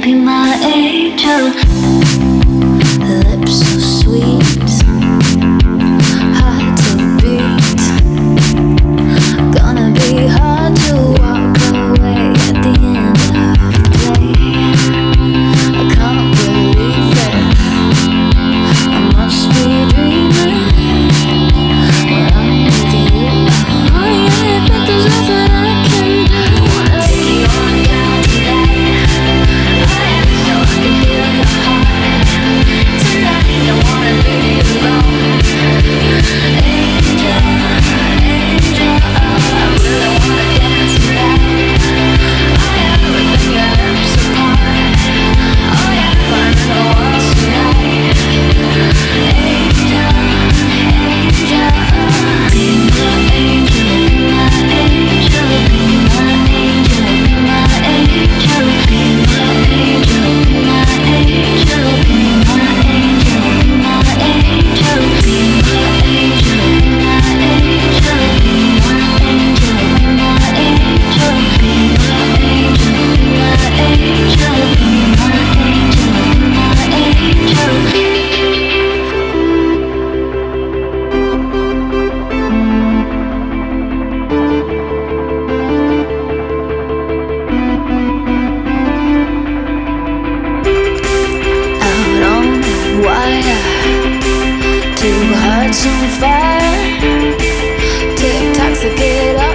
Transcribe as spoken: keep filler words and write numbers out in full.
be my angel. Lips so sweet, hard to beat. Gonna be hard to walk away at the end of the day. I can't believe it, I must be dreaming when I'm with you. Oh yeah, but there's nothing I can do. Wanna take you on down tonight. I am so I can feel your heart tonight. I wanna leave you alone. Angel, angel, I really wanna dance tonight. I am ripping your lips apart. Oh yeah, burning the walls tonight. Angel, angel, be my angel, be my angel, be my angel, be my angel, be my angel, be my angel, be my angel, be my angel, be my angel, be my angel, be my angel, be my angel, be my angel, be my angel, be my angel, be my angel. Out on the wire, two hearts on fire. Tick tocks to get up.